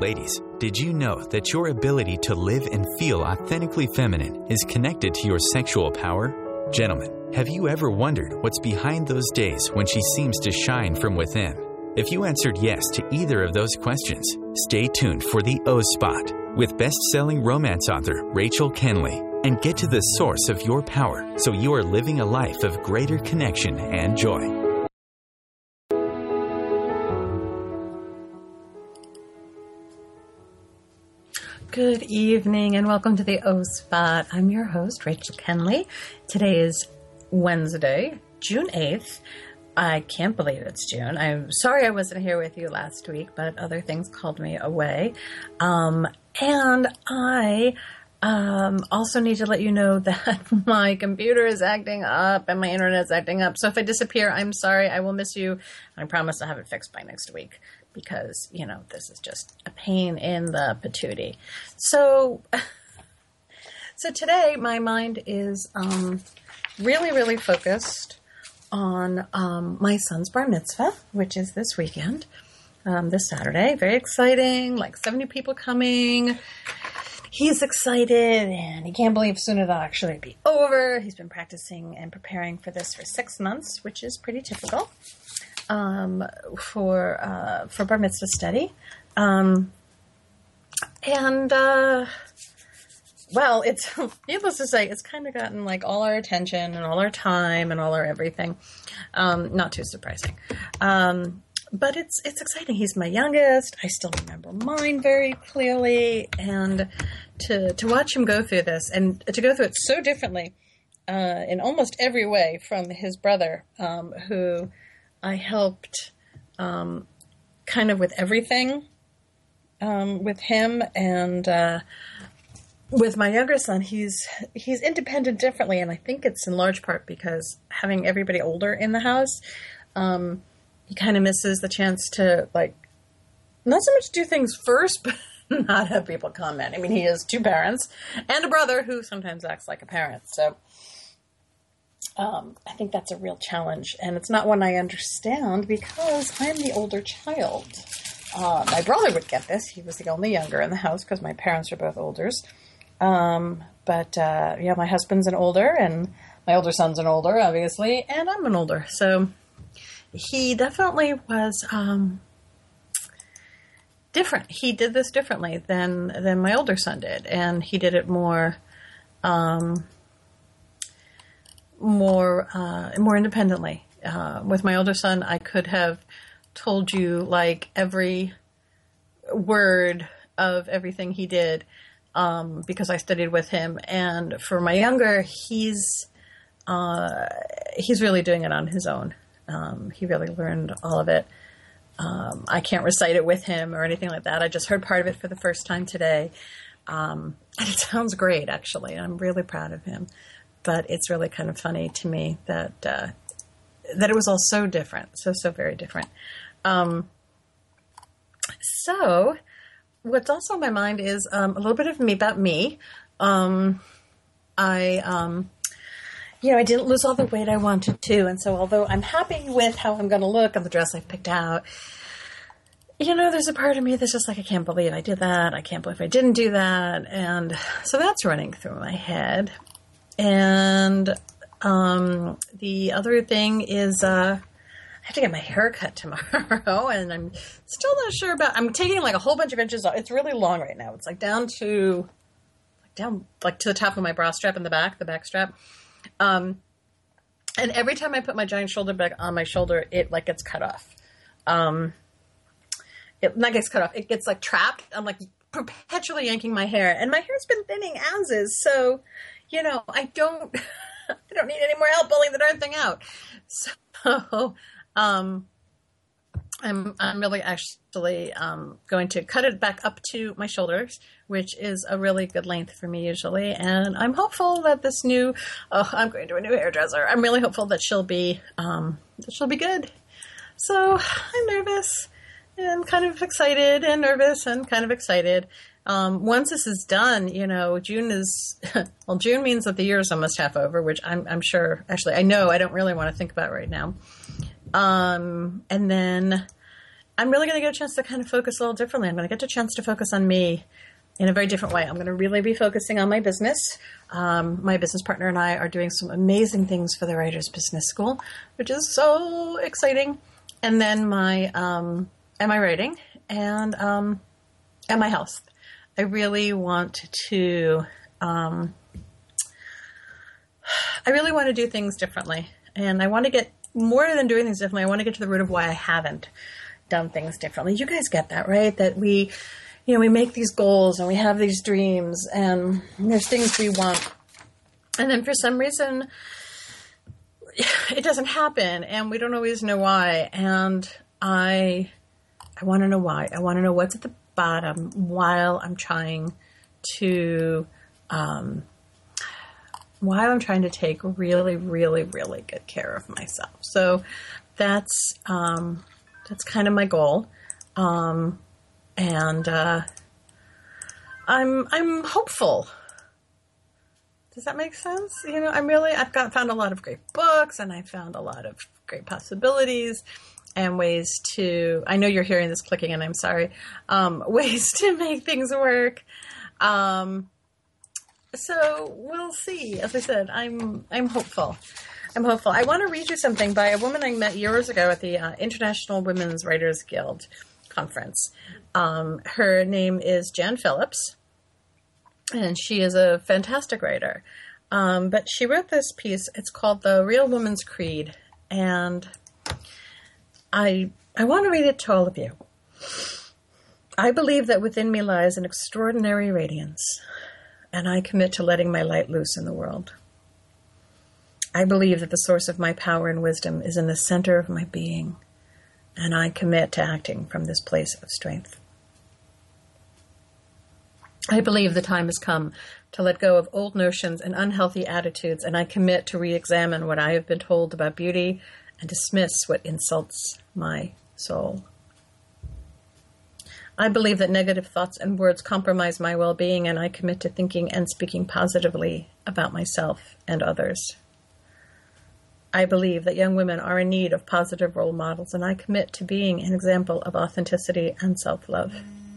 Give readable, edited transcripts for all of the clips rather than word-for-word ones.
Ladies, did you know that your ability to live and feel authentically feminine is connected to your sexual power? Gentlemen, have you ever wondered what's behind those days when she seems to shine from within? If you answered yes to either of those questions, stay tuned for the O Spot with best-selling romance author Rachel Kenley, and get to the source of your power so you are living a life of greater connection and joy. Good evening and welcome to the O Spot. I'm your host, Rachel Kenley. Today is Wednesday, June 8th. I can't believe it's June. I'm sorry I wasn't here with you last week, but other things called me away. And I also need to let you know that my computer is acting up and my internet is acting up. So if I disappear, I'm sorry. I will miss you. I promise I'll have it fixed by next week. Because, you know, this is just a pain in the patootie. So today my mind is really focused on my son's bar mitzvah, which is this weekend, this Saturday. Very exciting, like 70 people coming. He's excited, and he can't believe soon it'll actually be over. He's been practicing and preparing for this for 6 months, which is pretty typical. For bar mitzvah study. Well, it's, needless to say, it's kind of gotten like all our attention and all our time and all our everything. Not too surprising. But it's exciting. He's my youngest. I still remember mine very clearly. And to watch him go through this and to go through it so differently, in almost every way from his brother, who I helped kind of with everything with him, and with my younger son, he's independent differently, and I think it's in large part because having everybody older in the house, he kind of misses the chance to, like, not so much do things first, but not have people comment. I mean, he has 2 parents and a brother who sometimes acts like a parent, so I think that's a real challenge, and it's not one I understand because I'm the older child. My brother would get this. He was the only younger in the house because my parents are both olders. But my husband's an older, and my older son's an older, obviously, and I'm an older. So he definitely was different. He did this differently than my older son did, and he did it more independently. With my older son, I could have told you like every word of everything he did because I studied with him. And for my younger, he's really doing it on his own. He really learned all of it. I can't recite it with him or anything like that. I just heard part of it for the first time today. And it sounds great, actually. I'm really proud of him. But it's really kind of funny to me that it was all so different, so very different. So what's also on my mind is a little bit of about me. I didn't lose all the weight I wanted to, and so although I'm happy with how I'm going to look and the dress I've picked out, there's a part of me that's just like, I can't believe I did that. I can't believe I didn't do that, and so that's running through my head. And the other thing is I have to get my hair cut tomorrow, and I'm still not sure about. I'm taking like a whole bunch of inches off. It's really long right now. It's like down to the top of my bra strap in the back strap. And every time I put my giant shoulder bag on my shoulder, it like gets cut off. It not gets cut off. It gets like trapped. I'm like perpetually yanking my hair, and my hair's been thinning as is. So. I don't need any more help pulling the darn thing out. So, I'm really actually going to cut it back up to my shoulders, which is a really good length for me usually. And I'm hopeful that this I'm going to a new hairdresser. I'm really hopeful that she'll be good. So I'm nervous and kind of excited and nervous and kind of excited. Once this is done, June means that the year is almost half over, which I'm sure, actually, I know I don't really want to think about right now. And then I'm really going to get a chance to kind of focus a little differently. I'm going to get a chance to focus on me in a very different way. I'm going to really be focusing on my business. My business partner and I are doing some amazing things for the Writers Business School, which is so exciting. And then my writing and my health. I really want to do things differently. And I want to get more than doing things differently. I want to get to the root of why I haven't done things differently. You guys get that, right? That we make these goals and we have these dreams and there's things we want. And then for some reason, it doesn't happen and we don't always know why. And I want to know why. I want to know what's at the bottom while I'm trying to take really, really, really good care of myself. So that's kind of my goal. And I'm hopeful. Does that make sense? I've found a lot of great books and I found a lot of great possibilities and ways to, I know you're hearing this clicking and I'm sorry, ways to make things work. So we'll see. As I said, I'm hopeful. I'm hopeful. I want to read you something by a woman I met years ago at the International Women's Writers Guild conference. Her name is Jan Phillips, and she is a fantastic writer. But she wrote this piece. It's called The Real Woman's Creed, and I want to read it to all of you. I believe that within me lies an extraordinary radiance, and I commit to letting my light loose in the world. I believe that the source of my power and wisdom is in the center of my being, and I commit to acting from this place of strength. I believe the time has come to let go of old notions and unhealthy attitudes, and I commit to re-examine what I have been told about beauty and dismiss what insults my soul. I believe that negative thoughts and words compromise my well-being, and I commit to thinking and speaking positively about myself and others. I believe that young women are in need of positive role models, and I commit to being an example of authenticity and self-love.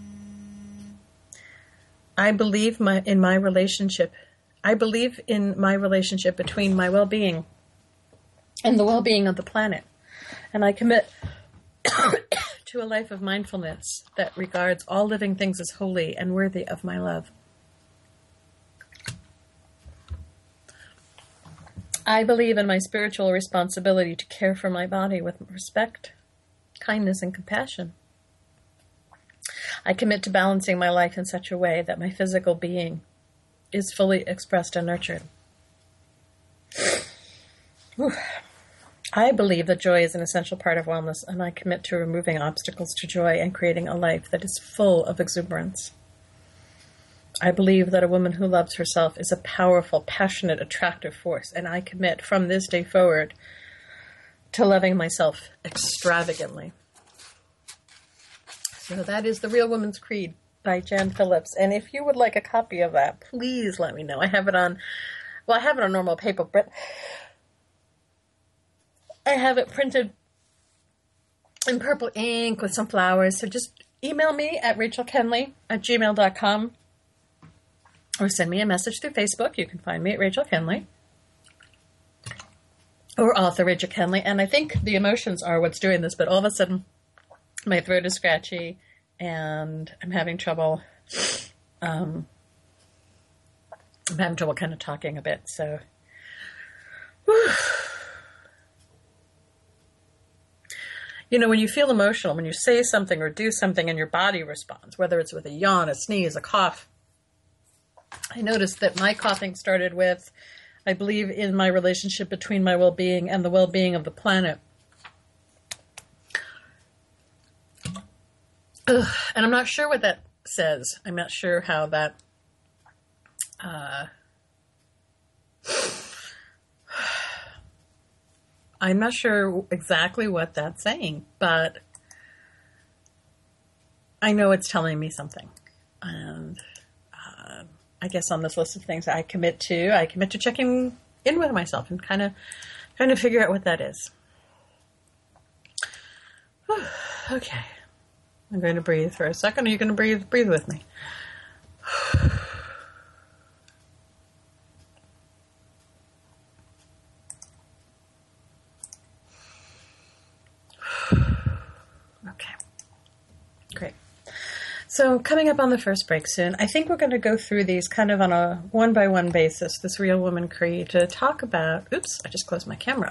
I believe in my relationship between my well-being and the well-being of the planet, and I commit to a life of mindfulness that regards all living things as holy and worthy of my love. I believe in my spiritual responsibility to care for my body with respect, kindness, and compassion. I commit to balancing my life in such a way that my physical being is fully expressed and nurtured. I believe that joy is an essential part of wellness, and I commit to removing obstacles to joy and creating a life that is full of exuberance. I believe that a woman who loves herself is a powerful, passionate, attractive force, and I commit from this day forward to loving myself extravagantly. So that is The Real Woman's Creed by Jan Phillips. And if you would like a copy of that, please let me know. I have it on normal paper, but I have it printed in purple ink with some flowers. So just email me at rachelkenley@gmail.com or send me a message through Facebook. You can find me at Rachel Kenley or author Rachel Kenley. And I think the emotions are what's doing this, but all of a sudden my throat is scratchy and I'm having trouble. I'm having trouble kind of talking a bit. So, when you feel emotional, when you say something or do something and your body responds, whether it's with a yawn, a sneeze, a cough. I noticed that my coughing started with, I believe in my relationship between my well-being and the well-being of the planet. And I'm not sure what that says. I'm not sure how that I'm not sure exactly what that's saying, but I know it's telling me something. And I guess on this list of things I commit to checking in with myself and kind of figure out what that is. Okay. I'm going to breathe for a second. Are you going to breathe? Breathe with me. Okay. Great. So coming up on the first break soon, I think we're going to go through these kind of on a one-by-one basis, this Real Woman Creed, to talk about... Oops, I just closed my camera.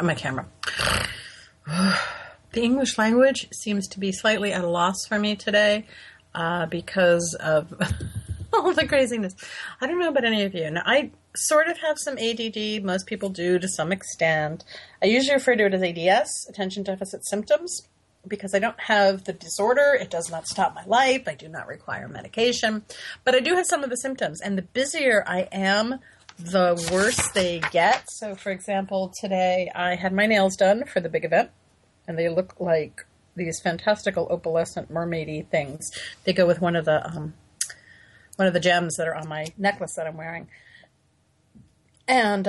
The English language seems to be slightly at a loss for me today because of all the craziness. I don't know about any of you. Now, I sort of have some ADD. Most people do to some extent. I usually refer to it as ADS, Attention Deficit Symptoms, because I don't have the disorder. It does not stop my life. I do not require medication. But I do have some of the symptoms. And the busier I am, the worse they get. So, for example, today I had my nails done for the big event. And they look like these fantastical opalescent mermaidy things. They go with one of the gems that are on my necklace that I'm wearing. And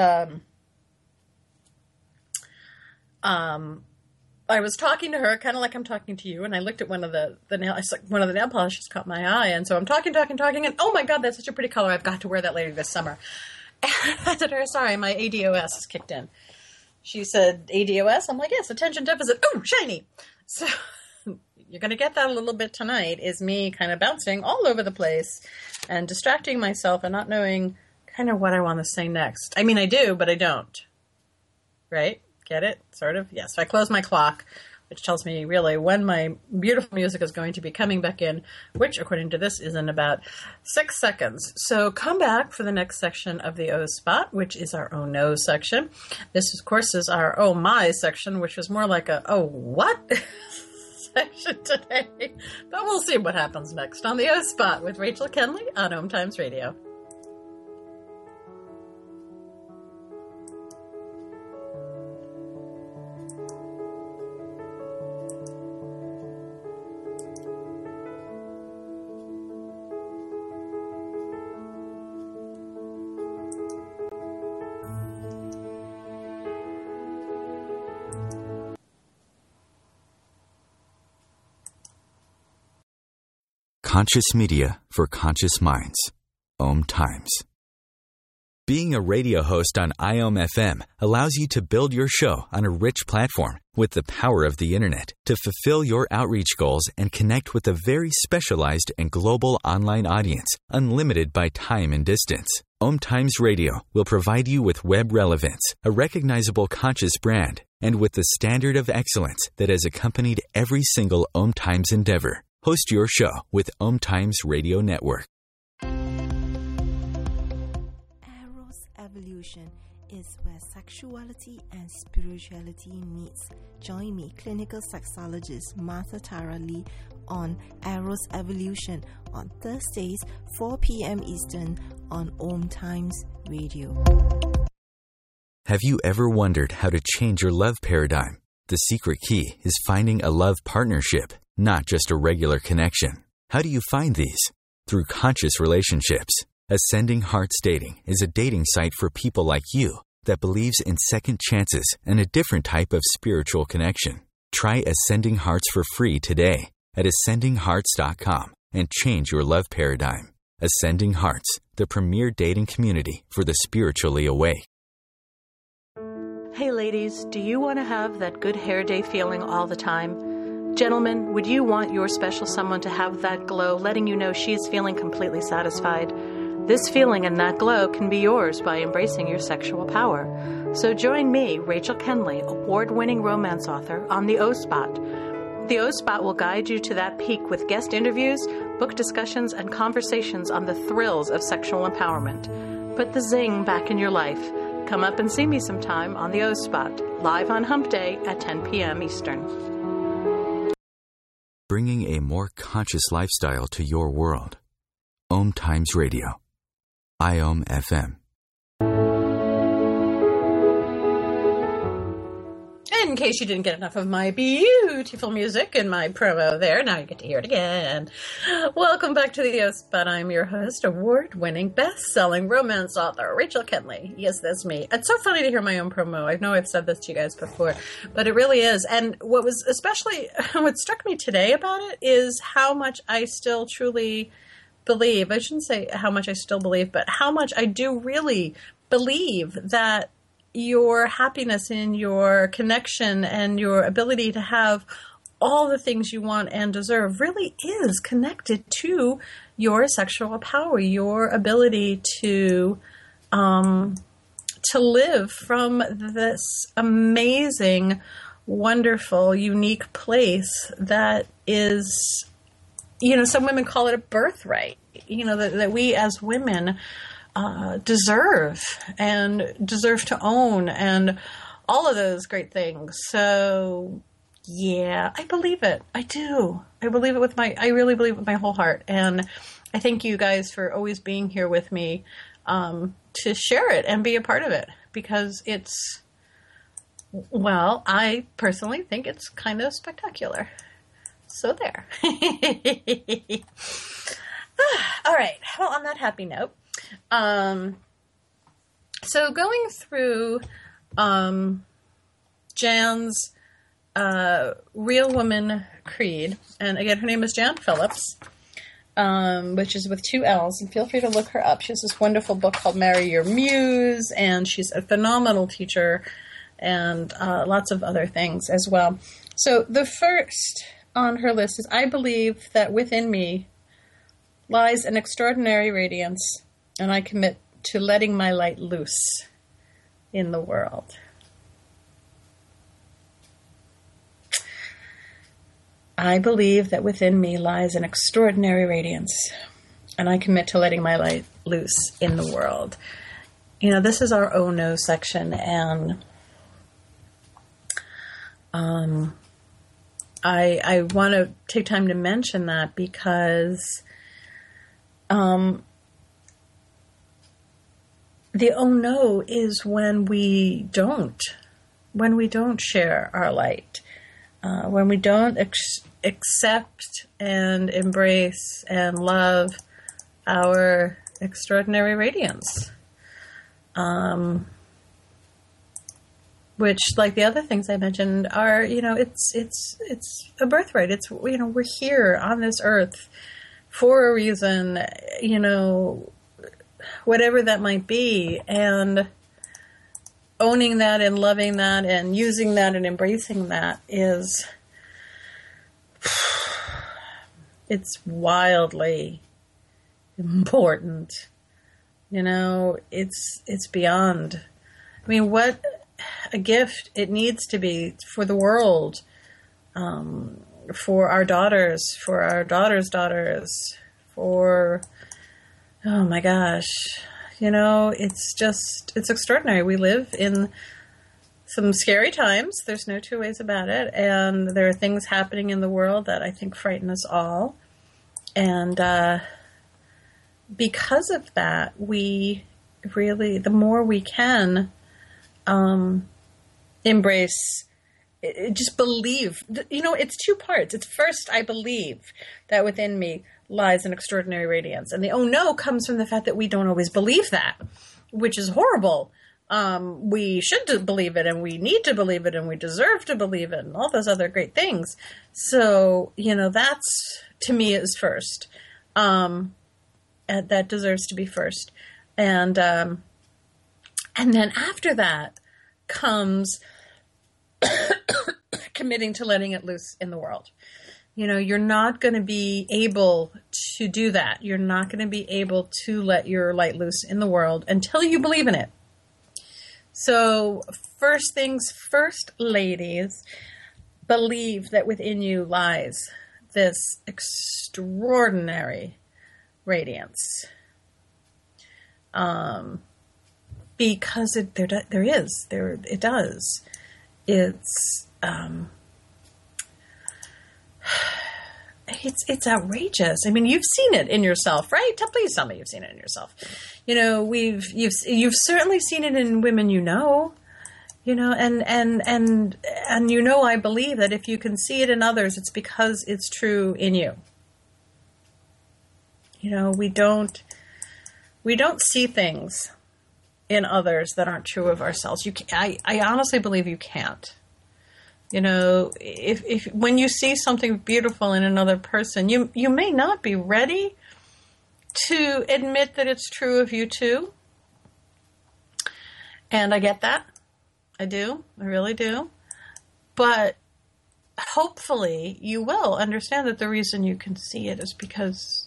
I was talking to her, kind of like I'm talking to you, and I looked at one of the nail polishes caught my eye, and so I'm talking, and oh my God, that's such a pretty color. I've got to wear that later this summer. And I said to her, sorry, my ADOS has kicked in. She said, ADOS? I'm like, yes, attention deficit. Ooh, shiny. So you're going to get that a little bit tonight, is me kind of bouncing all over the place and distracting myself and not knowing kind of what I want to say next. I mean, I do, but I don't. Right? Get it? Sort of? Yes. So I close my clock, which tells me really when my beautiful music is going to be coming back in, which, according to this, is in about 6 seconds. So come back for the next section of the O Spot, which is our Oh No section. This, of course, is our Oh My section, which was more like a Oh What section today. But we'll see what happens next on the O Spot with Rachel Kenley on Om Times Radio. Conscious media for conscious minds. Om Times. Being a radio host on IOM FM allows you to build your show on a rich platform with the power of the internet to fulfill your outreach goals and connect with a very specialized and global online audience, unlimited by time and distance. Om Times Radio will provide you with web relevance, a recognizable conscious brand, and with the standard of excellence that has accompanied every single Om Times endeavor. Host your show with Om Times Radio Network. Eros Evolution is where sexuality and spirituality meets. Join me, clinical sexologist Martha Tara Lee, on Eros Evolution on Thursdays, 4 p.m. Eastern on Om Times Radio. Have you ever wondered how to change your love paradigm? The secret key is finding a love partnership, not just a regular connection. How do you find these? Through conscious relationships. Ascending Hearts Dating is a dating site for people like you that believes in second chances and a different type of spiritual connection. Try Ascending Hearts for free today at ascendinghearts.com and change your love paradigm. Ascending Hearts, the premier dating community for the spiritually awake. Hey ladies, do you want to have that good hair day feeling all the time? Gentlemen, would you want your special someone to have that glow, letting you know she is feeling completely satisfied? This feeling and that glow can be yours by embracing your sexual power. So join me, Rachel Kenley, award-winning romance author, on the O Spot. The O Spot will guide you to that peak with guest interviews, book discussions, and conversations on the thrills of sexual empowerment. Put the zing back in your life. Come up and see me sometime on the O Spot, live on Hump Day at 10 p.m. Eastern. Bringing a more conscious lifestyle to your world. Om Times Radio. IOM FM. And in case you didn't get enough of my beautiful music and my promo there, now you get to hear it again. Welcome back to the O-Spot. I'm your host, award-winning, best-selling romance author, Rachel Kenley. Yes, that's me. It's so funny to hear my own promo. I know I've said this to you guys before, but it really is. And what struck me today about it is how much I still truly believe. I shouldn't say how much I still believe, but how much I do really believe that your happiness in your connection and your ability to have all the things you want and deserve really is connected to your sexual power, your ability to live from this amazing, wonderful, unique place that is, some women call it a birthright, that we as women deserve to own and all of those great things. So yeah, I believe it. I do. I really believe it with my whole heart. And I thank you guys for always being here with me, to share it and be a part of it, because I personally think it's kind of spectacular. So there. All right. Well, on that happy note, so going through Jan's Real Woman Creed, and again, her name is Jan Phillips, which is with 2 L's, and feel free to look her up. She has this wonderful book called Marry Your Muse, and she's a phenomenal teacher, and lots of other things as well. So the first on her list is, I believe that within me lies an extraordinary radiance, and I commit to letting my light loose in the world. I believe that within me lies an extraordinary radiance, and I commit to letting my light loose in the world. This is our Oh No section, and I want to take time to mention that because the oh no is when we don't share our light, when we don't accept and embrace and love our extraordinary radiance, which, like the other things I mentioned, are, it's a birthright. It's, we're here on this earth for a reason, whatever that might be, and owning that and loving that and using that and embracing that it's wildly important. It's beyond. I mean, what a gift it needs to be for the world, for our daughters, for our daughters' daughters, for, oh my gosh, it's extraordinary. We live in some scary times. There's no two ways about it. And there are things happening in the world that I think frighten us all. And because of that, we really, the more we can embrace, just believe, it's 2 parts. It's first, I believe that within me lies an extraordinary radiance. And the oh no comes from the fact that we don't always believe that, which is horrible. We should believe it, and we need to believe it, and we deserve to believe it, and all those other great things. So, that's, to me, is first. That deserves to be first. And then after that comes committing to letting it loose in the world. You're not going to be able to do that. You're not going to be able to let your light loose in the world until you believe in it. So first things first, ladies, believe that within you lies this extraordinary radiance. Because it does. It's outrageous. I mean, you've seen it in yourself, right? Please tell me you've seen it in yourself. You've certainly seen it in women, You know, and you know, I believe that if you can see it in others, it's because it's true in you. You know, we don't see things in others that aren't true of ourselves. I honestly believe you can't. You know, if when you see something beautiful in another person, you may not be ready to admit that it's true of you too. And I get that. I do. I really do. But hopefully you will understand that the reason you can see it is because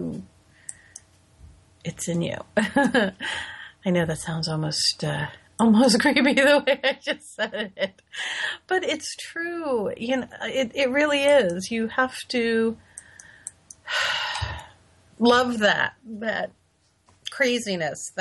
it's in you. I know that sounds almost creepy the way I just said it, but it's true. You know, it really is. You have to love that craziness,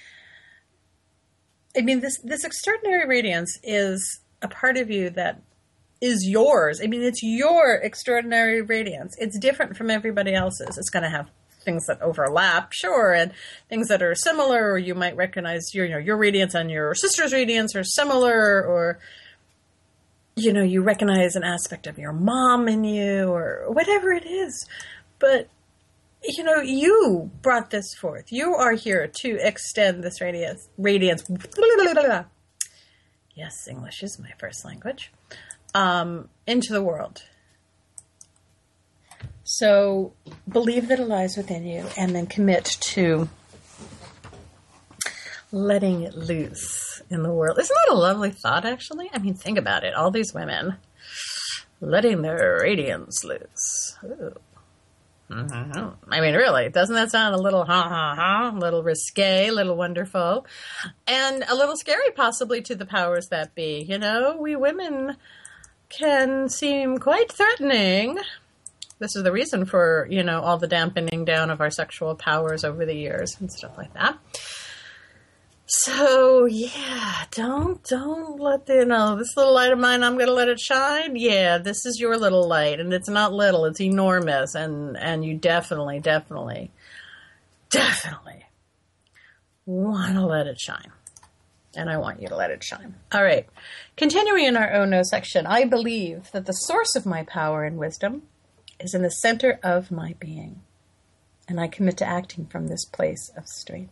this extraordinary radiance is a part of you that is yours. I mean, it's your extraordinary radiance. It's different from everybody else's. It's going to have things that overlap, sure, and things that are similar, or you might recognize your radiance and your sister's radiance are similar, or, you know, you recognize an aspect of your mom in you, or whatever it is. But, you know, you brought this forth. You are here to extend this radiance. Yes, English is my first language. Into the world. So believe that it lies within you and then commit to letting it loose in the world. Isn't that a lovely thought, actually? I mean, think about it. All these women letting their radiance loose. Ooh. Mm-hmm. I mean, really, doesn't that sound a little a little risque, a little wonderful, and a little scary possibly to the powers that be? You know, we women can seem quite threatening. This is the reason for, you know, all the dampening down of our sexual powers over the years and stuff like that. So, yeah, don't let this little light of mine, I'm going to let it shine. Yeah, this is your little light, and it's not little, it's enormous, and you definitely want to let it shine. And I want you to let it shine. All right. Continuing in our Oh No section, I believe that the source of my power and wisdom is in the center of my being, and I commit to acting from this place of strength.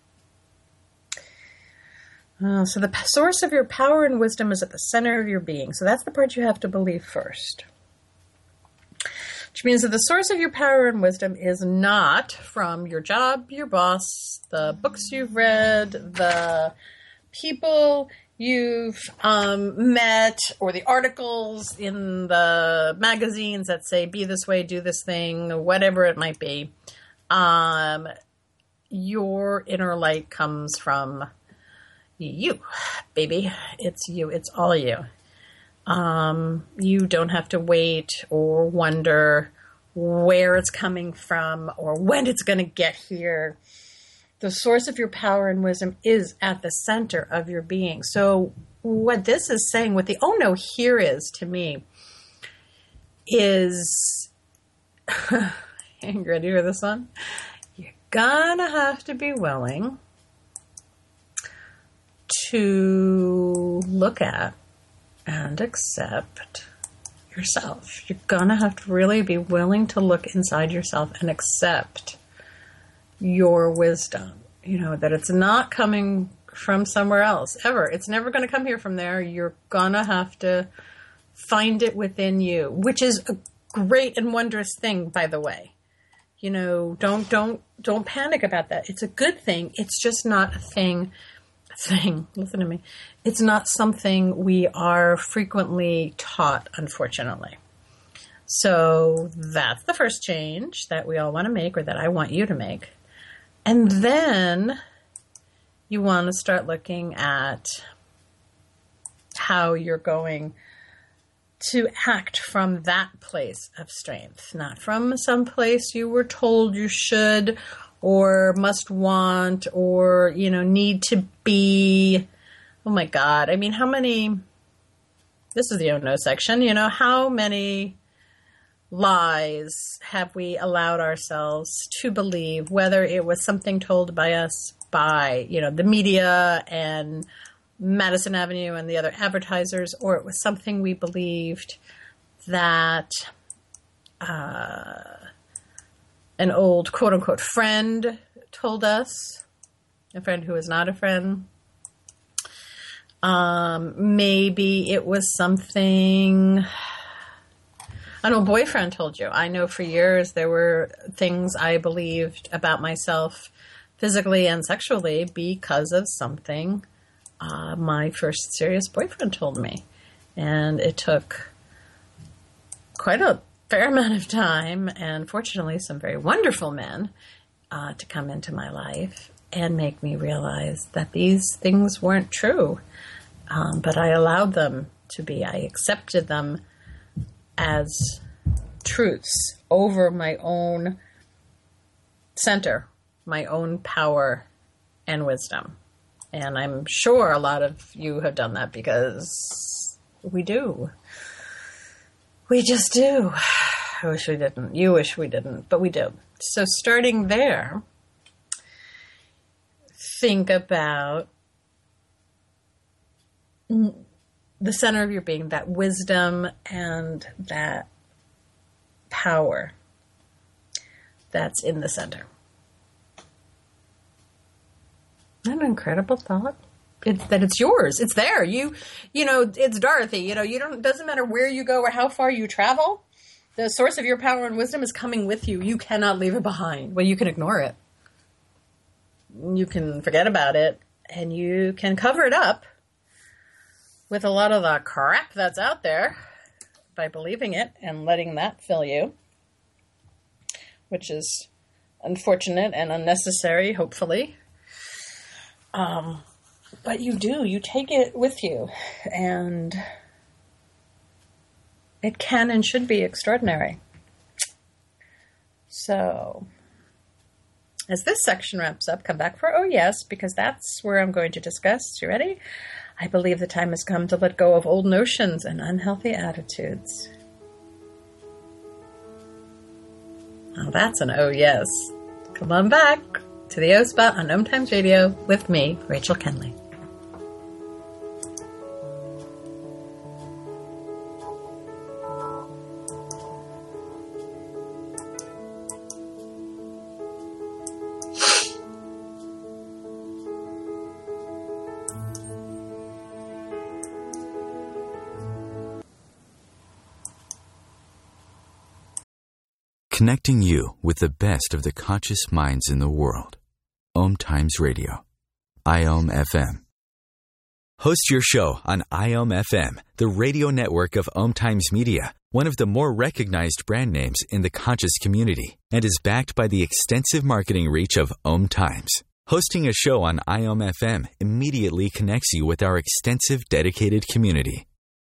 So the source of your power and wisdom is at the center of your being. So that's the part you have to believe first. Which means that the source of your power and wisdom is not from your job, your boss, the books you've read, the people you've met, or the articles in the magazines that say, be this way, do this thing, whatever it might be. Your inner light comes from you, baby. It's you. It's all you. You don't have to wait or wonder where it's coming from or when it's going to get here. The source of your power and wisdom is at the center of your being. So what this is saying, what the Oh No here is to me, is, you ready to hear this one? You're gonna have to be willing to look at and accept yourself. You're gonna have to really be willing to look inside yourself and accept your wisdom. You know, that it's not coming from somewhere else, ever. It's never going to come here from there. You're gonna have to find it within you, which is a great and wondrous thing, by the way. You know, don't panic about that. It's a good thing. It's just not a thing. Listen to me. It's not something we are frequently taught, unfortunately. So that's the first change that we all want to make, or that I want you to make. And then you want to start looking at how you're going to act from that place of strength, not from some place you were told you should or must want or, you know, need to be. Oh my God. I mean, how many, this is the Oh No section, you know, how many lies have we allowed ourselves to believe, whether it was something told by us by, you know, the media and Madison Avenue and the other advertisers, or it was something we believed that an old quote-unquote friend told us, a friend who is not a friend. Maybe it was something an old boyfriend told you. I know for years there were things I believed about myself physically and sexually because of something my first serious boyfriend told me. And it took quite a fair amount of time, and fortunately some very wonderful men to come into my life and make me realize that these things weren't true. But I allowed them to be. I accepted them as truths over my own center, my own power and wisdom. And I'm sure a lot of you have done that, because we do. We just do. I wish we didn't. You wish we didn't, but we do. So starting there, think about the center of your being, that wisdom and that power that's in the center. Isn't that an incredible thought? It's yours. It's there. It's Dorothy. Doesn't matter where you go or how far you travel. The source of your power and wisdom is coming with you. You cannot leave it behind. Well, you can ignore it. You can forget about it, and you can cover it up with a lot of the crap that's out there by believing it and letting that fill you, which is unfortunate and unnecessary, hopefully. But you take it with you, and it can and should be extraordinary. So, as this section wraps up, come back for Oh Yes, because that's where I'm going to discuss. You ready? I believe the time has come to let go of old notions and unhealthy attitudes. Now that's an oh yes. Come on back to the O Spot on Om Times Radio with me, Rachel Kenley. Connecting you with the best of the conscious minds in the world. Om Times Radio. IOM FM. Host your show on IOM FM, the radio network of Om Times Media, one of the more recognized brand names in the conscious community, and is backed by the extensive marketing reach of Om Times. Hosting a show on IOM FM immediately connects you with our extensive dedicated community.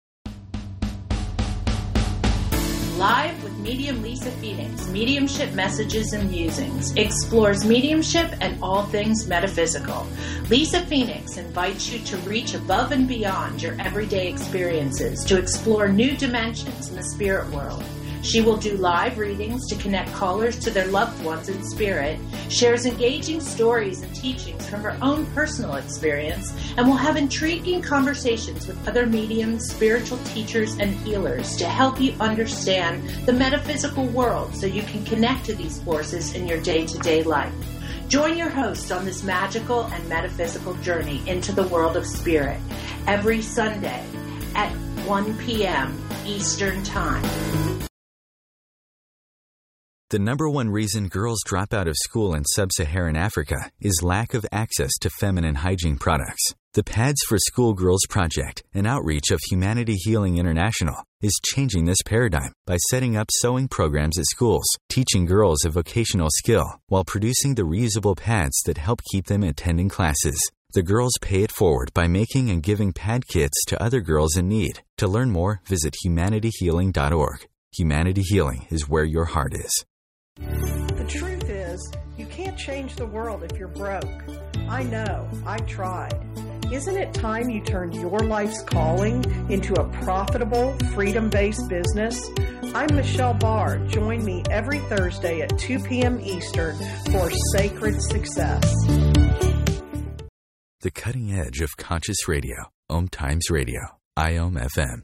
Live with medium Lisa Phoenix, Mediumship Messages and Musings, explores mediumship and all things metaphysical. Lisa Phoenix invites you to reach above and beyond your everyday experiences, to explore new dimensions in the spirit world. She will do live readings to connect callers to their loved ones in spirit, shares engaging stories and teachings from her own personal experience, and will have intriguing conversations with other mediums, spiritual teachers, and healers to help you understand the metaphysical world so you can connect to these forces in your day-to-day life. Join your host on this magical and metaphysical journey into the world of spirit every Sunday at 1 p.m. Eastern Time. The number one reason girls drop out of school in sub-Saharan Africa is lack of access to feminine hygiene products. The Pads for Schoolgirls Project, an outreach of Humanity Healing International, is changing this paradigm by setting up sewing programs at schools, teaching girls a vocational skill, while producing the reusable pads that help keep them attending classes. The girls pay it forward by making and giving pad kits to other girls in need. To learn more, visit humanityhealing.org. Humanity Healing is where your heart is. The truth is, you can't change the world if you're broke. I know, I tried. Isn't it time you turned your life's calling into a profitable, freedom-based business? I'm Michelle Barr. Join me every Thursday at 2 p.m. Eastern for Sacred Success. The cutting edge of conscious radio. Om Times Radio. IOM FM.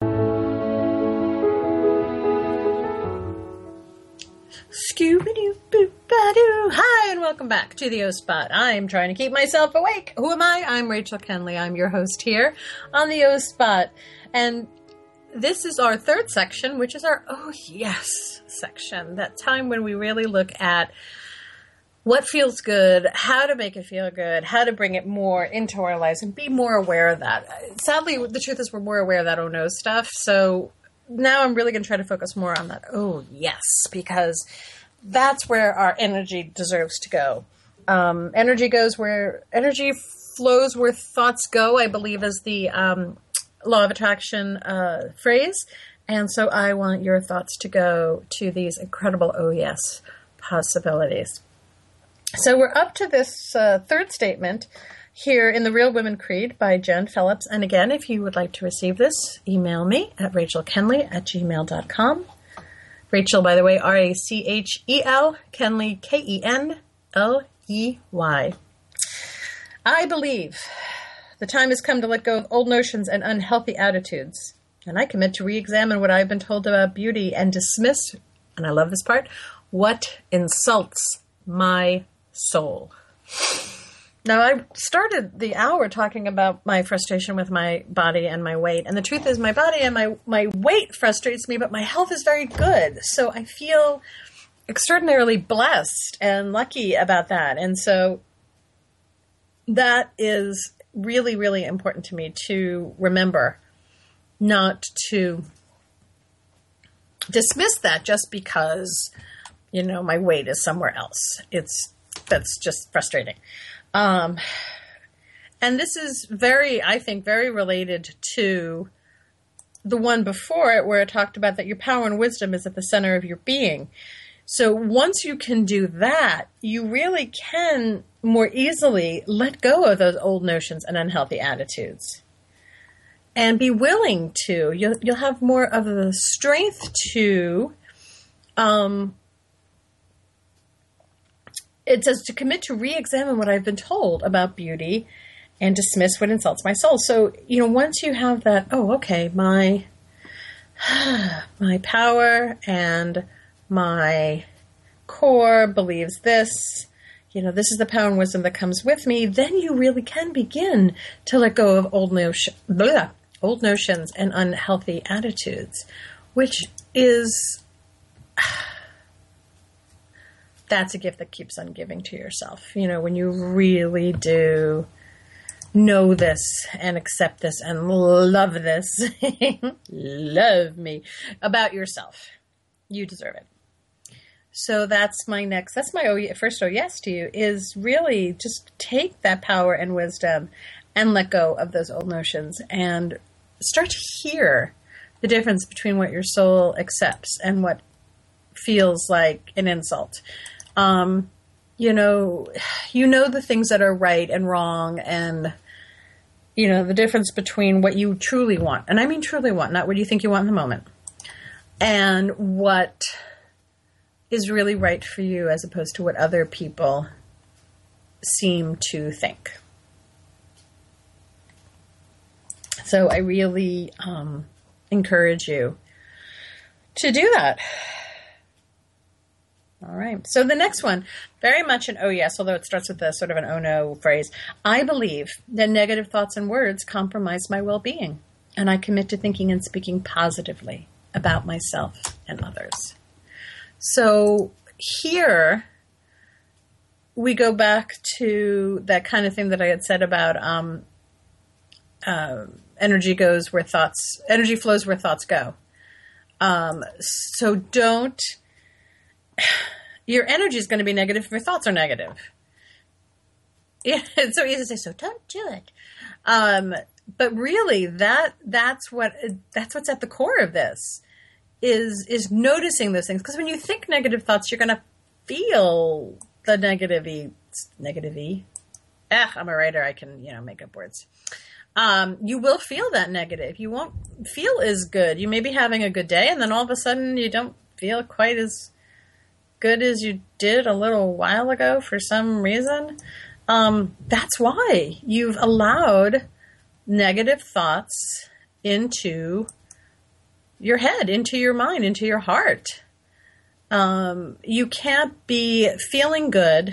Scooby-Doo-Boo-Ba-Doo. Hi, and welcome back to the O-Spot. I'm trying to keep myself awake. Who am I? I'm Rachel Kenley. I'm your host here on the O-Spot. And this is our third section, which is our Oh Yes section. That time when we really look at what feels good, how to make it feel good, how to bring it more into our lives and be more aware of that. Sadly, the truth is we're more aware of that oh no stuff. So now I'm really going to try to focus more on that oh yes, because that's where our energy deserves to go. Energy flows where thoughts go, I believe is the law of attraction phrase. And so I want your thoughts to go to these incredible oh yes possibilities. So we're up to this third statement here in the Real Women Creed by Jen Phillips. And again, if you would like to receive this, email me at rachelkenley@gmail.com. Rachel, by the way, Rachel, Kenley, Kenley. I believe the time has come to let go of old notions and unhealthy attitudes. And I commit to re-examine what I've been told about beauty and dismiss, and I love this part, what insults my soul. Now, I started the hour talking about my frustration with my body and my weight. And the truth is my body and my weight frustrates me, but my health is very good. So I feel extraordinarily blessed and lucky about that. And so that is really, really important to me to remember, not to dismiss that just because, you know, my weight is somewhere else. That's just frustrating. And this is I think, very related to the one before it, where it talked about that your power and wisdom is at the center of your being. So once you can do that, you really can more easily let go of those old notions and unhealthy attitudes. And be willing to, you'll have more of the strength to, it says to commit to re-examine what I've been told about beauty and dismiss what insults my soul. So, once you have that, oh, okay, my power and my core believes this, this is the power and wisdom that comes with me, then you really can begin to let go of old notions and unhealthy attitudes, which is... that's a gift that keeps on giving to yourself. When you really do know this and accept this and love this, love me, about yourself, you deserve it. So that's my first oh yes to you, is really just take that power and wisdom and let go of those old notions and start to hear the difference between what your soul accepts and what feels like an insult. The things that are right and wrong, and, the difference between what you truly want. And I mean truly want, not what you think you want in the moment. And what is really right for you as opposed to what other people seem to think. So I really encourage you to do that. All right. So the next one, very much an oh yes, although it starts with a sort of an oh no phrase. I believe that negative thoughts and words compromise my well-being, and I commit to thinking and speaking positively about myself and others. So here we go back to that kind of thing that I had said about energy flows where thoughts go. So don't... Your energy is going to be negative if your thoughts are negative. Yeah, it's so easy to say, so don't do it. But really, that's what's at the core of this, is noticing those things. Because when you think negative thoughts, you're going to feel the negative-y. I'm a writer. I can, make up words. You will feel that negative. You won't feel as good. You may be having a good day, and then all of a sudden you don't feel quite as good as you did a little while ago for some reason. That's why you've allowed negative thoughts into your head, into your mind, into your heart. You can't be feeling good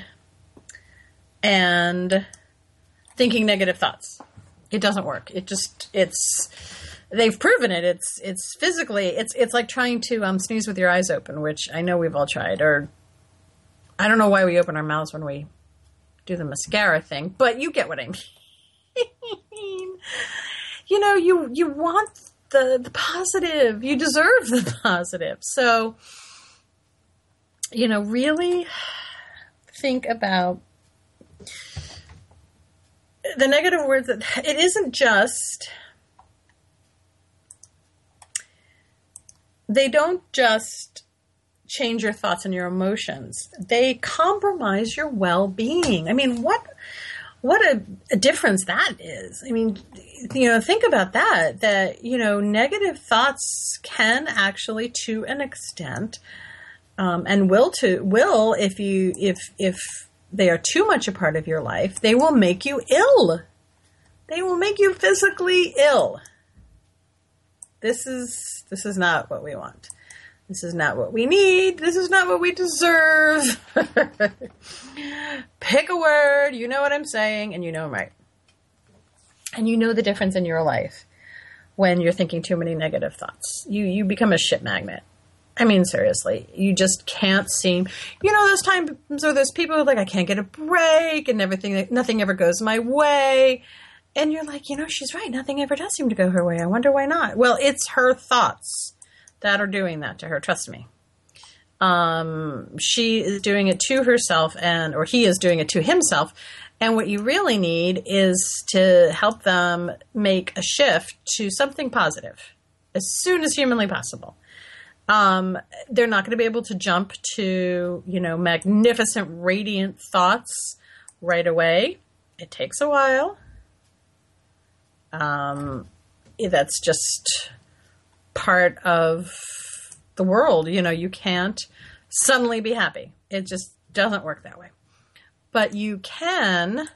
and thinking negative thoughts. It doesn't work. They've proven it. It's physically, it's like trying to sneeze with your eyes open, which I know we've all tried, or I don't know why we open our mouths when we do the mascara thing, but you get what I mean. You know, you want the positive. You deserve the positive. So, you know, really think about the negative words. That it isn't just, they don't just change your thoughts and your emotions. They compromise your well-being. I mean, what a difference that is. I mean, you know, think about that, you know, negative thoughts can actually, to an extent, and will if they are too much a part of your life, they will make you ill. They will make you physically ill. This is not what we want. This is not what we need. This is not what we deserve. Pick a word. You know what I'm saying, and you know I'm right. And you know the difference in your life when you're thinking too many negative thoughts. You become a shit magnet. I mean, seriously, you just can't seem, you know, those times or those people who are like, I can't get a break and nothing ever goes my way. And you're like, you know, she's right. Nothing ever does seem to go her way. I wonder why not. Well, it's her thoughts that are doing that to her. Trust me. She is doing it to herself or he is doing it to himself. And what you really need is to help them make a shift to something positive as soon as humanly possible. They're not going to be able to jump to, you know, magnificent, radiant thoughts right away. It takes a while. That's just part of the world. You know, you can't suddenly be happy. It just doesn't work that way. But you can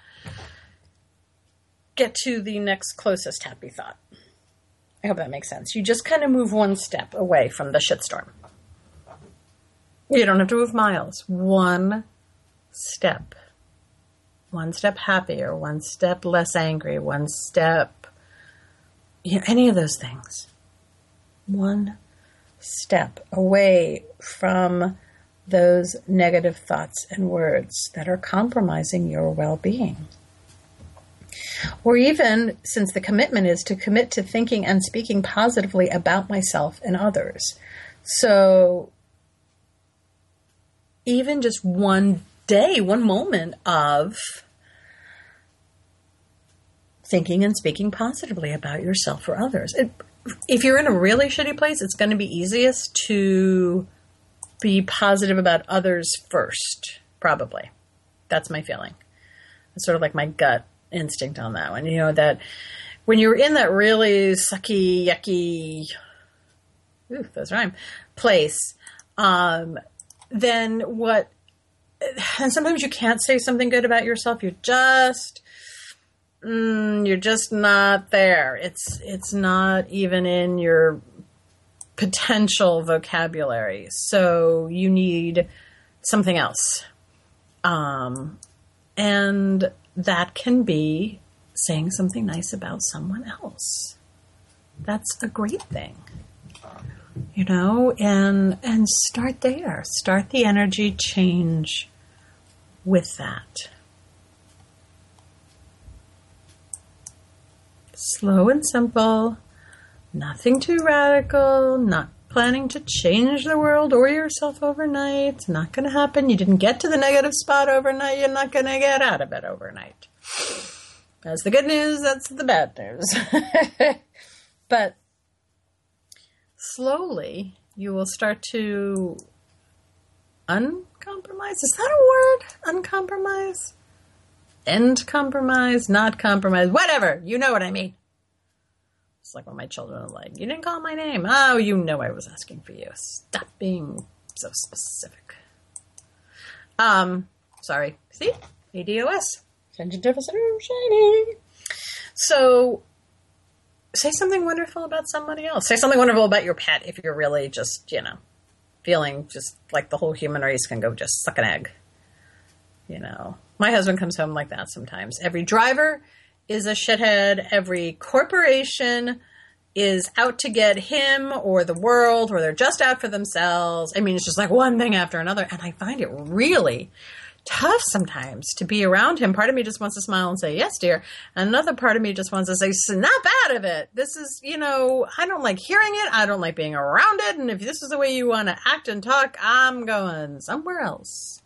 get to the next closest happy thought. I hope that makes sense. You just kind of move one step away from the shitstorm. You don't have to move miles. One step. One step happier, one step less angry, one step, you know, any of those things. One step away from those negative thoughts and words that are compromising your well-being. Or even, since the commitment is to commit to thinking and speaking positively about myself and others. So even just one day, one moment of thinking and speaking positively about yourself or others. If you're in a really shitty place, it's going to be easiest to be positive about others first, probably. That's my feeling. It's sort of like my gut instinct on that one. You know, that when you're in that really sucky, yucky, those rhyme, place, then what, and sometimes you can't say something good about yourself. You're just not there. It's not even in your potential vocabulary. So you need something else. And that can be saying something nice about someone else. That's a great thing. You know, and start there. Start the energy change with that. Slow and simple, nothing too radical, not planning to change the world or yourself overnight. It's not going to happen. You didn't get to the negative spot overnight. You're not going to get out of it overnight. That's the good news. That's the bad news. But slowly, you will start to uncompromise. Is that a word? Uncompromise? End compromise? Not compromise? Whatever. You know what I mean. It's like when my children are like, you didn't call my name. Oh, you know I was asking for you. Stop being so specific. Sorry. See? ADOS. Attention deficit oversharing. So, say something wonderful about somebody else. Say something wonderful about your pet if you're really just, feeling just like the whole human race can go just suck an egg. My husband comes home like that sometimes. Every driver is a shithead. Every corporation is out to get him or the world, or they're just out for themselves. I mean, it's just like one thing after another. And I find it really tough sometimes to be around him. Part of me just wants to smile and say, yes, dear. And another part of me just wants to say, snap out of it. This is, I don't like hearing it. I don't like being around it. And if this is the way you want to act and talk, I'm going somewhere else.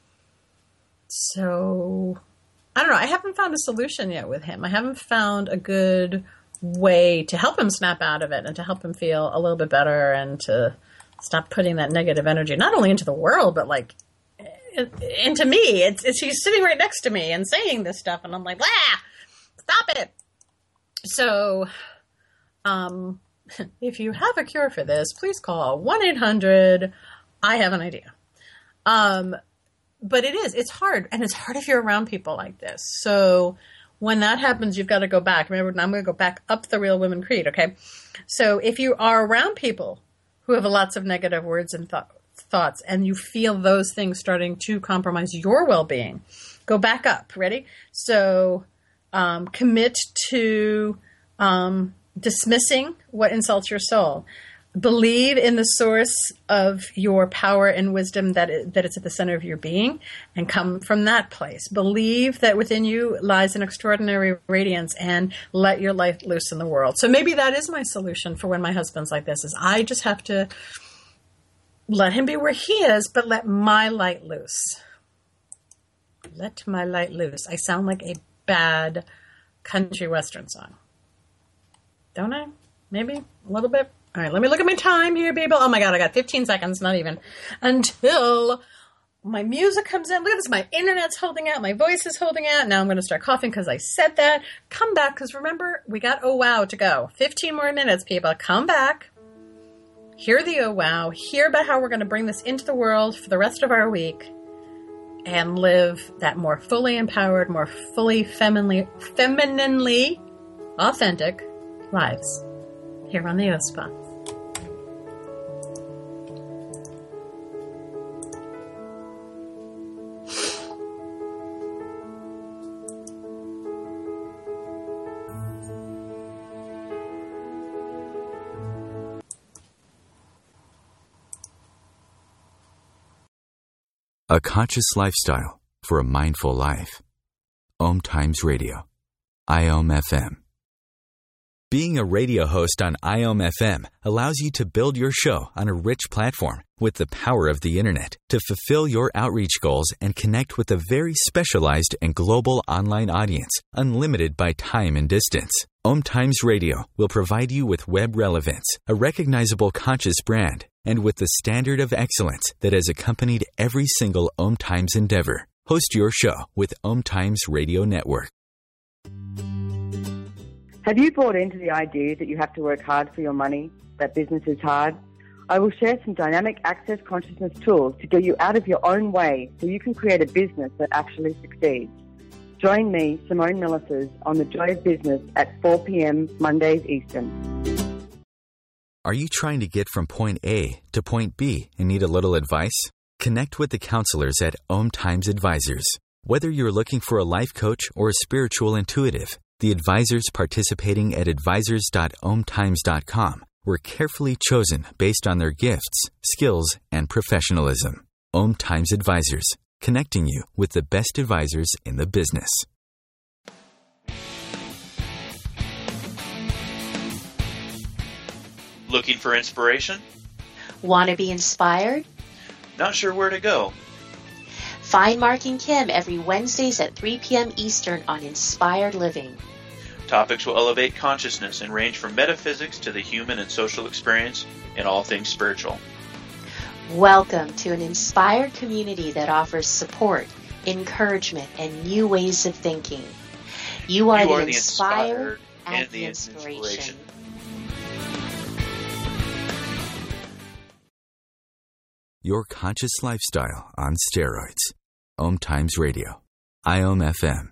So, I don't know. I haven't found a solution yet with him. I haven't found a good way to help him snap out of it and to help him feel a little bit better and to stop putting that negative energy, not only into the world, but like into me. It's he's sitting right next to me and saying this stuff, and I'm like, blah, stop it. So, if you have a cure for this, please call 1-800, I have an idea. But it's hard, and it's hard if you're around people like this. So when that happens, you've got to go back. Remember, now I'm going to go back up the Real Women Creed, okay? So if you are around people who have lots of negative words and thoughts, and you feel those things starting to compromise your well-being, go back up. Ready? So commit to dismissing what insults your soul. Believe in the source of your power and wisdom, that it's at the center of your being, and come from that place. Believe that within you lies an extraordinary radiance, and let your light loose in the world. So maybe that is my solution for when my husband's like this, is I just have to let him be where he is, but let my light loose. Let my light loose. I sound like a bad country western song. Don't I? Maybe a little bit. All right, let me look at my time here, baby. Oh my God, I got 15 seconds, not even, until my music comes in. Look at this, my internet's holding out, my voice is holding out. Now I'm going to start coughing because I said that. Come back, because remember, we got oh wow to go. 15 more minutes, people. Come back. Hear the oh wow. Hear about how we're going to bring this into the world for the rest of our week and live that more fully empowered, more fully femininely authentic lives here on the O-Spa. A conscious lifestyle for a mindful life. Om Times Radio. IOM FM. Being a radio host on IOM FM allows you to build your show on a rich platform with the power of the internet to fulfill your outreach goals and connect with a very specialized and global online audience, unlimited by time and distance. Om Times Radio will provide you with web relevance, a recognizable conscious brand, and with the standard of excellence that has accompanied every single Om Times endeavor. Host your show with Om Times Radio Network. Have you bought into the idea that you have to work hard for your money, that business is hard? I will share some dynamic access consciousness tools to get you out of your own way so you can create a business that actually succeeds. Join me, Simone Millisers, on The Joy of Business at 4 p.m. Mondays Eastern. Are you trying to get from point A to point B and need a little advice? Connect with the counselors at Om Times Advisors. Whether you're looking for a life coach or a spiritual intuitive, the advisors participating at advisors.omtimes.com were carefully chosen based on their gifts, skills, and professionalism. Om Times Advisors, connecting you with the best advisors in the business. Looking for inspiration? Want to be inspired? Not sure where to go? Find Mark and Kim every Wednesdays at 3 p.m. Eastern on Inspired Living. Topics will elevate consciousness and range from metaphysics to the human and social experience and all things spiritual. Welcome to an inspired community that offers support, encouragement, and new ways of thinking. You are the inspired and the inspiration. Your conscious lifestyle on steroids. Om Times Radio. IOM FM.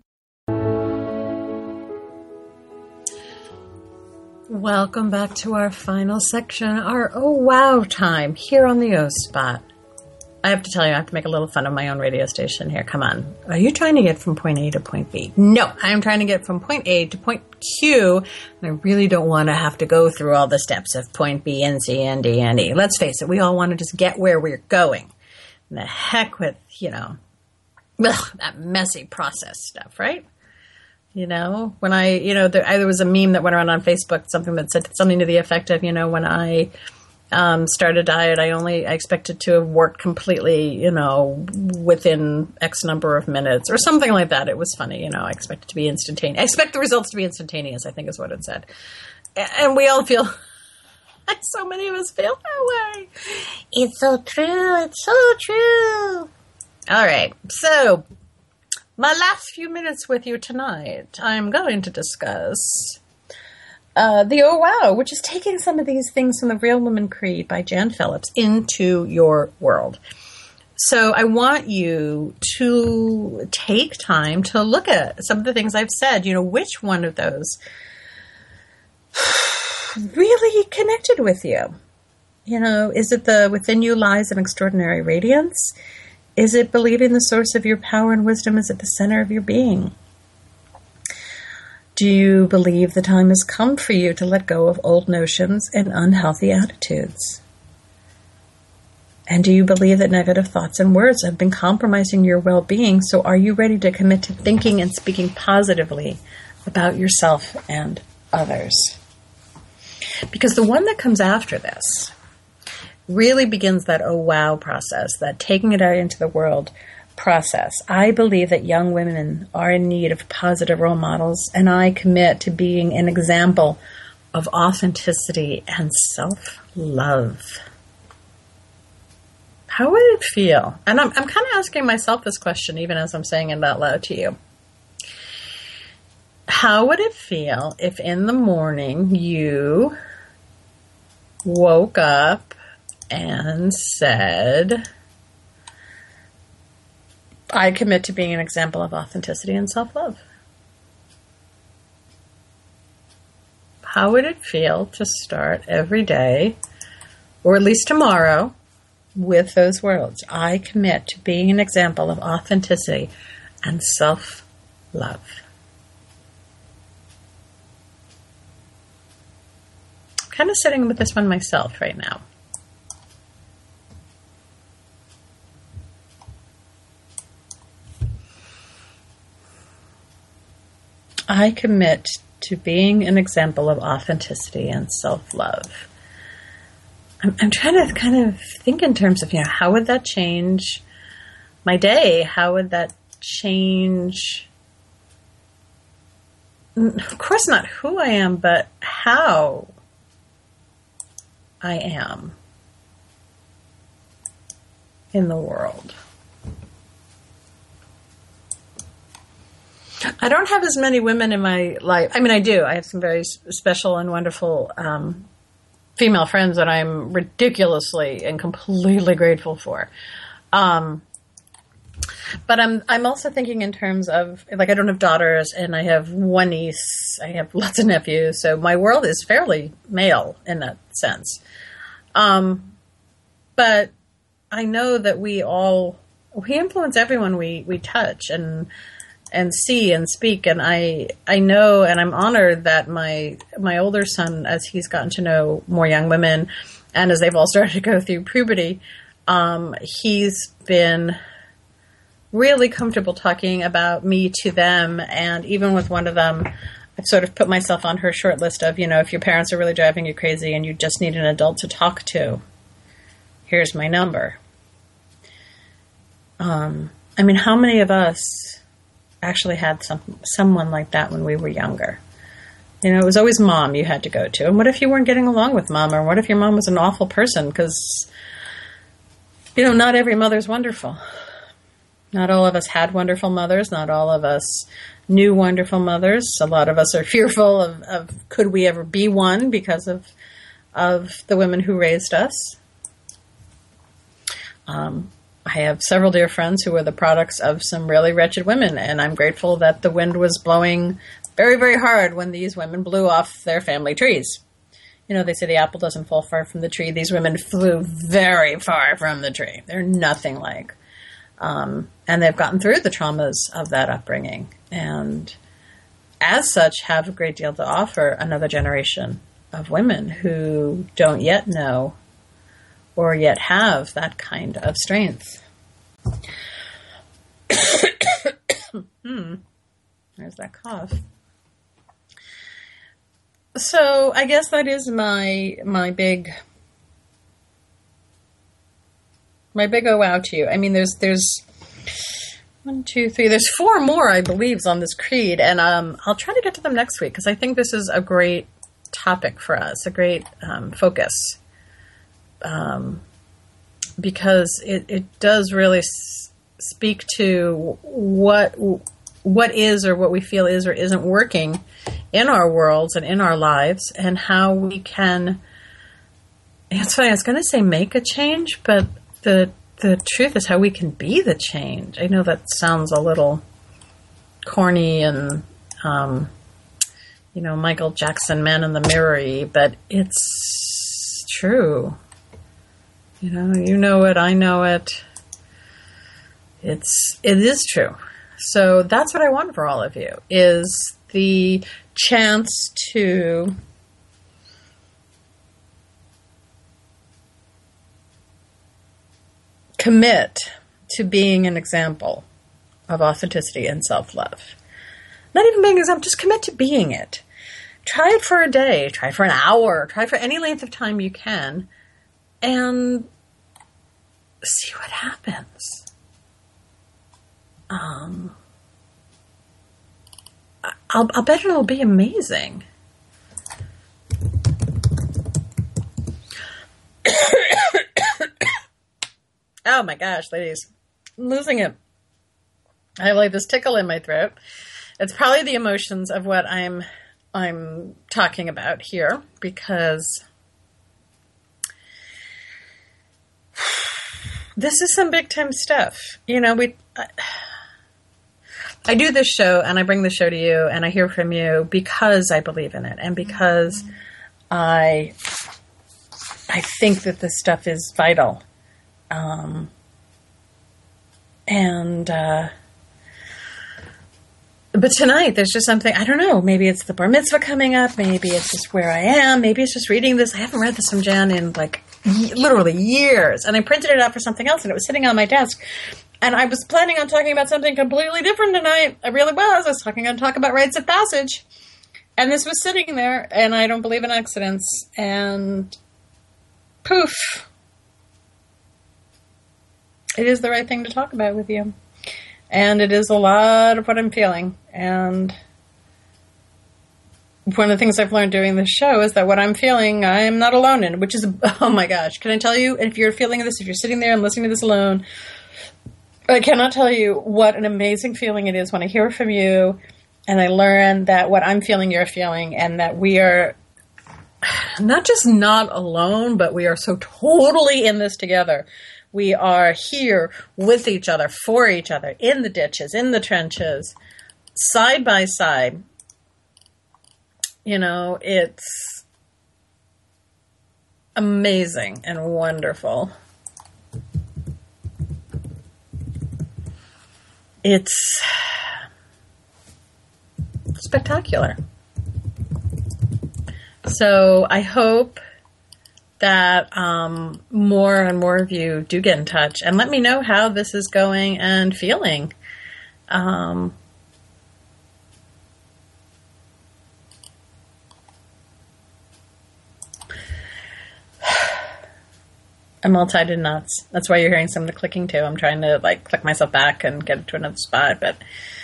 Welcome back to our final section, our oh wow time here on the O Spot. I have to tell you, I have to make a little fun of my own radio station here. Come on. Are you trying to get from point A to point B? No, I'm trying to get from point A to point Q, and I really don't want to have to go through all the steps of point B and C and D and E. Let's face it, we all want to just get where we're going. And the heck with, that messy process stuff, right? When there was a meme that went around on Facebook, something that said something to the effect of, when I started a diet, I expected to have worked completely, within X number of minutes or something like that. It was funny, I expect it to be instantaneous. I expect the results to be instantaneous, I think is what it said. And we all feel, so many of us feel that way. It's so true. It's so true. All right. So my last few minutes with you tonight, I'm going to discuss the Oh Wow, which is taking some of these things from the Real Woman Creed by Jan Phillips into your world. So I want you to take time to look at some of the things I've said. Which one of those really connected with you? Is it the within you lies an extraordinary radiance? Is it believing the source of your power and wisdom is at the center of your being? Do you believe the time has come for you to let go of old notions and unhealthy attitudes? And do you believe that negative thoughts and words have been compromising your well-being? So are you ready to commit to thinking and speaking positively about yourself and others? Because the one that comes after this really begins that oh wow process, that taking it out into the world process. I believe that young women are in need of positive role models, and I commit to being an example of authenticity and self-love. How would it feel? And I'm kind of asking myself this question even as I'm saying it out loud to you. How would it feel if in the morning you woke up and said, I commit to being an example of authenticity and self-love? How would it feel to start every day, or at least tomorrow, with those words? I commit to being an example of authenticity and self-love. I'm kind of sitting with this one myself right now. I commit to being an example of authenticity and self-love. I'm trying to kind of think in terms of, how would that change my day? How would that change, of course not who I am, but how I am in the world? I don't have as many women in my life. I mean, I do. I have some very special and wonderful female friends that I'm ridiculously and completely grateful for. But I'm also thinking in terms of, I don't have daughters, and I have one niece. I have lots of nephews, so my world is fairly male in that sense. But I know that we influence everyone we touch and see and speak. And I know, and I'm honored that my older son, as he's gotten to know more young women, and as they've all started to go through puberty, he's been really comfortable talking about me to them. And even with one of them, I've sort of put myself on her short list of, if your parents are really driving you crazy and you just need an adult to talk to, here's my number. How many of us actually had someone like that when we were younger? It was always mom you had to go to. And what if you weren't getting along with mom? Or what if your mom was an awful person? Because, not every mother's wonderful. Not all of us had wonderful mothers. Not all of us knew wonderful mothers. A lot of us are fearful of could we ever be one because of the women who raised us. I have several dear friends who are the products of some really wretched women, and I'm grateful that the wind was blowing very, very hard when these women blew off their family trees. You know, they say the apple doesn't fall far from the tree. These women flew very far from the tree. They're nothing like. And they've gotten through the traumas of that upbringing, and as such have a great deal to offer another generation of women who don't yet know or yet have that kind of strength. There's that cough. So I guess that is my big oh wow to you. I mean, there's 1, 2, 3. There's 4 more, I believe, on this creed, and I'll try to get to them next week because I think this is a great topic for us, a great focus, because it does really speak to what is or what we feel is or isn't working in our worlds and in our lives, and how we can. It's funny, I was going to say make a change, but the truth is how we can be the change. I know that sounds a little corny and, Michael Jackson, Man in the Mirror-y, but it's true. You know it, I know it. It is true. So that's what I want for all of you, is the chance to commit to being an example of authenticity and self-love. Not even being an example, just commit to being it. Try it for a day, try for an hour, try for any length of time you can, and see what happens. I'll bet it'll be amazing. Oh my gosh, ladies, I'm losing it. I have like this tickle in my throat. It's probably the emotions of what I'm talking about here, because this is some big time stuff. I do this show and I bring the show to you and I hear from you because I believe in it and because I think that this stuff is vital. But tonight there's just something, I don't know, maybe it's the bar mitzvah coming up, maybe it's just where I am, maybe it's just reading this. I haven't read this from Jan in literally years, and I printed it out for something else and it was sitting on my desk, and I was planning on talking about something completely different tonight. I really was. I was going to talk about rites of passage, and this was sitting there, and I don't believe in accidents, and poof. It is the right thing to talk about with you. And it is a lot of what I'm feeling. And one of the things I've learned doing this show is that what I'm feeling, I'm not alone in, which is, oh my gosh, can I tell you, if you're feeling this, if you're sitting there and listening to this alone, I cannot tell you what an amazing feeling it is when I hear from you and I learn that what I'm feeling, you're feeling, and that we are not just not alone, but we are so totally in this together. We are here with each other, for each other, in the ditches, in the trenches, side by side. It's amazing and wonderful. It's spectacular. So I hope that more and more of you do get in touch and let me know how this is going and feeling. I'm all tied in knots. That's why you're hearing some of the clicking too. I'm trying to click myself back and get it to another spot, but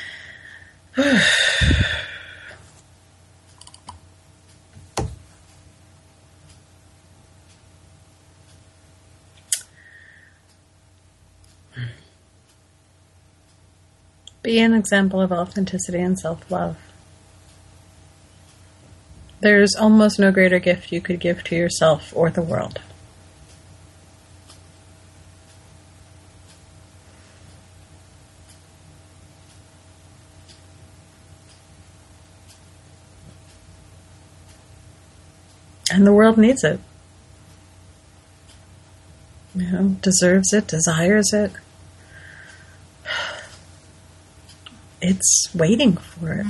be an example of authenticity and self-love. There's almost no greater gift you could give to yourself or the world. And the world needs it. You know, deserves it, desires it. It's waiting for it.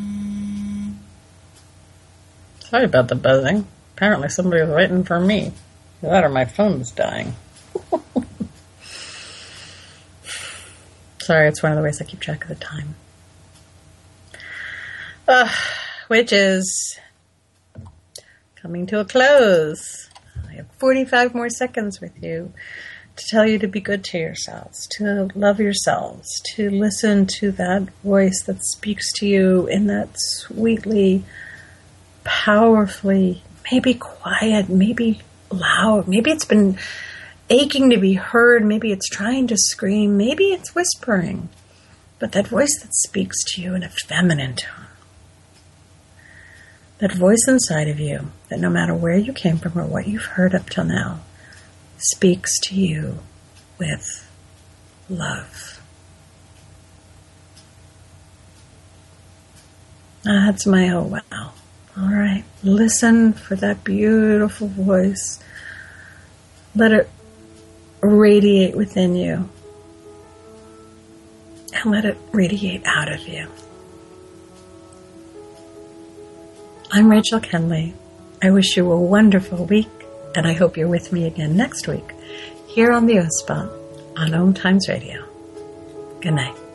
Sorry about the buzzing. Apparently somebody was waiting for me. That or my phone's dying. Sorry, it's one of the ways I keep track of the time. Which is coming to a close. I have 45 more seconds with you to tell you to be good to yourselves, to love yourselves, to listen to that voice that speaks to you in that sweetly, powerfully, maybe quiet, maybe loud, maybe it's been aching to be heard, maybe it's trying to scream, maybe it's whispering, but that voice that speaks to you in a feminine tone. That voice inside of you that no matter where you came from or what you've heard up till now, speaks to you with love. That's my oh wow. All right, listen for that beautiful voice. Let it radiate within you. And let it radiate out of you. I'm Rachel Kenley. I wish you a wonderful week, and I hope you're with me again next week here on the OSPA on Om Times Radio. Good night.